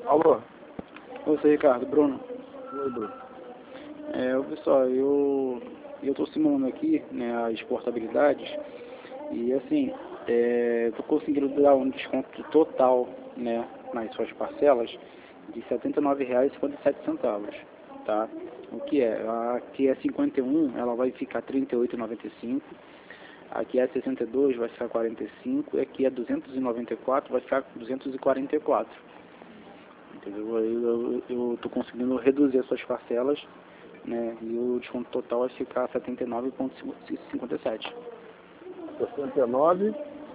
Alô? Você, Ricardo, Bruno. Oi, Bruno. Pessoal, eu estou simulando aqui, né, as portabilidades e assim, estou conseguindo dar um desconto total, né, nas suas parcelas de R$ 79,57, tá? O que é? Aqui é 51, ela vai ficar R$ 38,95. Aqui é 62, vai ficar 45, e aqui é 294, vai ficar 244. Entendeu? Eu tô conseguindo reduzir as suas parcelas, né? E o desconto total vai ficar 79,57. 69?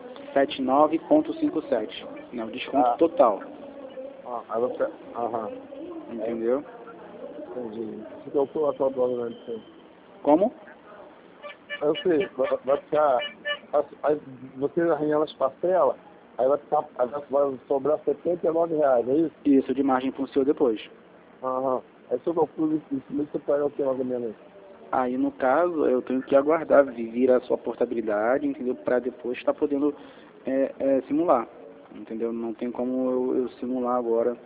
79,57, né? O desconto total. Aí você... Aham. Entendeu? Entendi. Você calcula a tua dólar, né? Como? Aí você vai ficar... Aí você arranhando as parcelas, aí vai sobrar R$ 79, é isso? Isso, de margem para o seu depois. Aham. Aí você calcula isso, você paga o que mais ou menos? Aí, no caso, eu tenho que aguardar vir a sua portabilidade, entendeu? Para depois estar podendo simular, entendeu? Não tem como eu simular agora,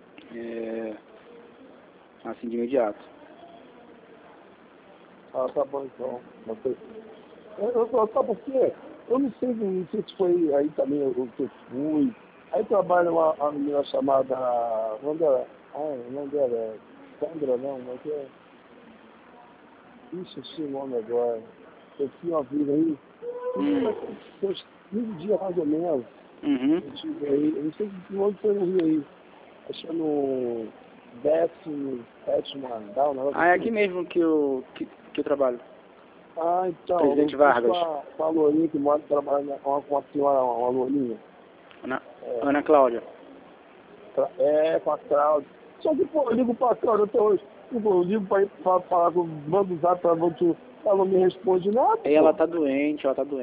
assim, de imediato. Ah, tá bom então. Sabe por quê? Eu não sei se foi aí também o que eu fui. Aí trabalha uma menina chamada... O nome dela é Sandra, não, mas é... Ixi, achei o nome agora. Eu tinha uma vida aí. Uns 15 dias mais ou menos. Uhum. Eu tive aí. Eu não sei que onde foi no Rio aí. Acho que é no 17º andar, né? Ah, é aqui mesmo que eu trabalho. Ah, então. Presidente Vargas. Com a Lourinha que mora trabalhando com a senhora, uma Lourinha. Ana Cláudia. Com a Cláudia. Só que, pô, eu ligo pra Cláudia até hoje. Eu ligo pra ir falar com o banco do Zap, ela não me responde nada. Ela tá doente,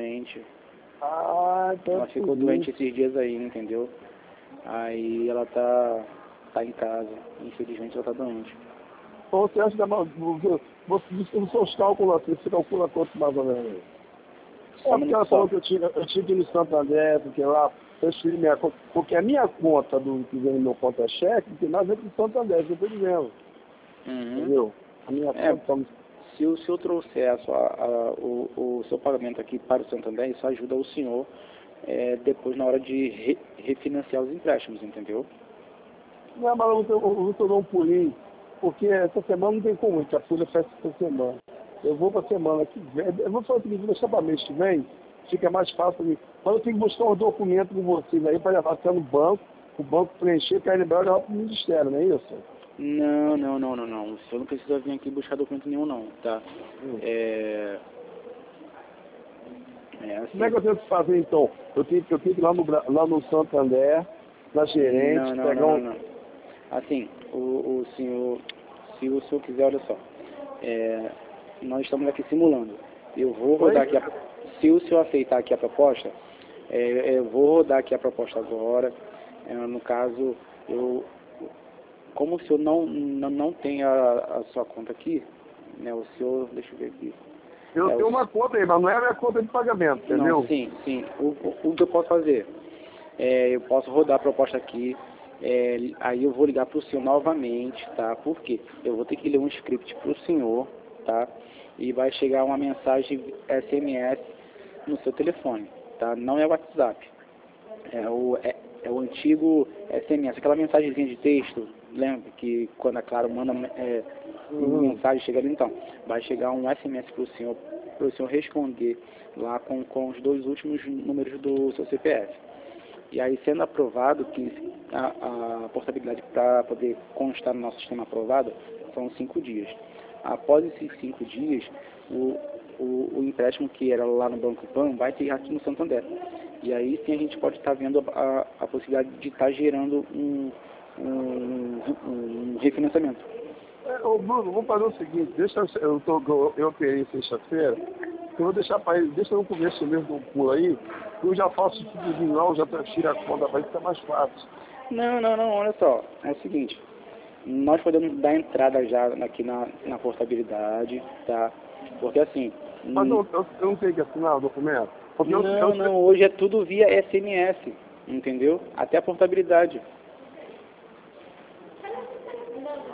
Ah, então Ela ficou doente esses dias aí, entendeu? Aí ela tá em casa. Infelizmente ela tá doente. Então você acha que você não são os cálculos assim, você calcula quanto mais ou menos? Porque ela falou que eu tinha que ir no Santander, porque lá transferi minha conta, porque a minha conta que vem no meu conta-cheque não tem nada a ver com o Santander, que eu estou dizendo. Uhum. Entendeu? A minha conta... Se o senhor trouxer o seu pagamento aqui para o Santander, isso ajuda o senhor depois na hora de refinanciar os empréstimos, entendeu? Não, mas eu dou um pulinho, porque essa semana não tem como, que a folha fecha essa semana. Eu vou para a semana que vem, eu vou fazer o seguinte, vou deixar para mês que vem, fica mais fácil para mim. Mas eu tenho que buscar um documento com vocês aí para levar até no banco, o banco preencher, para ele levar para o Ministério, não é isso? Não. O senhor não precisa vir aqui buscar documento nenhum, não, tá? Assim. Como é que eu tenho que fazer, então? Eu tenho que ir lá no Santander, na gerente, não. Assim, o senhor, se o senhor quiser, olha só, nós estamos aqui simulando. Eu vou rodar aqui, se o senhor aceitar aqui a proposta, eu vou rodar aqui a proposta agora. No caso, como o senhor não tem a sua conta aqui, né, o senhor, deixa eu ver aqui. Eu tenho uma conta aí, mas não é a minha conta de pagamento, entendeu? Não, sim. O que eu posso fazer? Eu posso rodar a proposta aqui, aí eu vou ligar para o senhor novamente, tá? Por quê? Eu vou ter que ler um script para o senhor, tá? E vai chegar uma mensagem SMS no seu telefone, tá? Não é o WhatsApp. É o antigo SMS, aquela mensagenzinha de texto, lembra que quando a Claro manda mensagem, chega ali, então, vai chegar um SMS para o senhor responder lá com os 2 últimos números do seu CPF. E aí, sendo aprovado, que a portabilidade para poder constar no nosso sistema aprovado, são 5 dias. Após esses 5 dias, o empréstimo que era lá no Banco Pan vai ter aqui no Santander. E aí sim a gente pode estar vendo a possibilidade de estar gerando um refinanciamento. Bruno, vamos fazer o seguinte, eu operei sexta-feira, eu vou deixar para ele, deixa no começo mesmo do pulo aí, eu já faço tudo de lá, eu já tiro a conta para ele, fica mais fácil. Não, olha só, é o seguinte, nós podemos dar entrada já aqui na portabilidade, tá? Porque assim... Mas eu não tenho que assinar o documento? Porque não, hoje é tudo via SMS, entendeu? Até a portabilidade.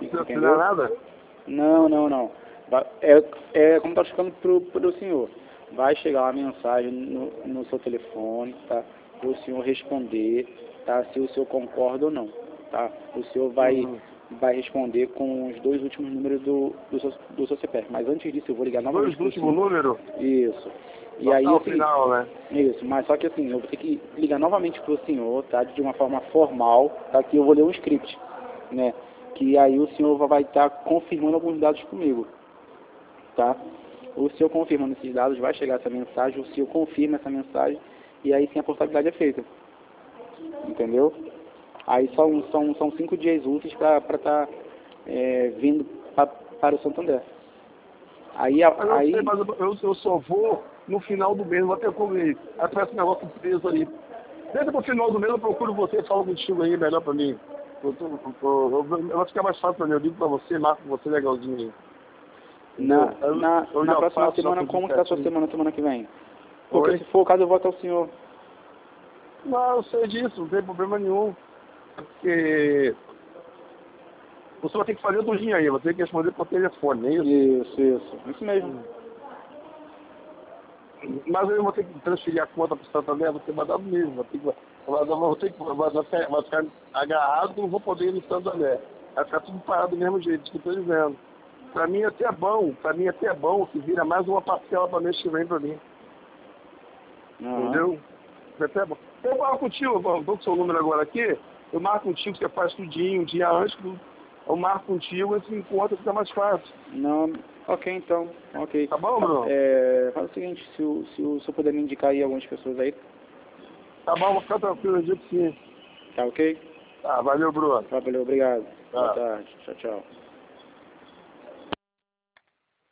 Não é nada? Não, não, não. Como está explicando para o senhor. Vai chegar uma mensagem no seu telefone, tá? Para o senhor responder, tá? Se o senhor concorda ou não, tá? O senhor vai responder com os 2 últimos números do seu CPF. Mas antes disso, eu vou ligar novamente. 2 últimos números? Isso. E aí, assim, final, né? Isso, mas só que assim, eu vou ter que ligar novamente para o senhor, tá? De uma forma formal, tá? Que eu vou ler um script, né? Que aí o senhor vai estar confirmando alguns dados comigo, tá? O senhor confirmando esses dados, vai chegar essa mensagem, o senhor confirma essa mensagem e aí sim a portabilidade é feita, entendeu? Aí são 5 dias úteis para estar vindo para o Santander. Aí mas eu só vou no final do mês, não vou ter como ir. Aí parece um negócio preso ali. Desde pro final do mês eu procuro você e falo contigo aí, melhor pra mim. Vai ficar mais fácil pra mim, eu digo pra você, marco você legalzinho aí. Na próxima semana, como que tá a sua semana que vem? Porque se for o caso, eu vou até o senhor. Não, eu sei disso, não tem problema nenhum. Porque você vai ter que fazer tudinho aí, você tem que responder por telefone, é isso? Isso mesmo. Mas eu vou ter que transferir a conta para o Santander, vou ter mandado mesmo, vai ficar agarrado, não vou poder ir no Santander. Vai ficar tudo parado do mesmo jeito, isso que eu estou dizendo. Para mim até é bom que vira mais uma parcela para mês que vem para mim. Entendeu? Até é bom. Eu marco contigo, eu dou o seu número agora aqui, eu marco contigo, você faz tudinho, um dia antes, eu marco contigo, esse encontro fica mais fácil. Não, ok então, ok. Tá bom, Bruno? Fala o seguinte, se o senhor puder me indicar aí algumas pessoas aí. Tá bom, vou ficar tranquilo, eu digo sim. Tá ok? Tá, valeu, Bruno. Tá, valeu, obrigado. Tá. Boa tarde, tchau, tchau.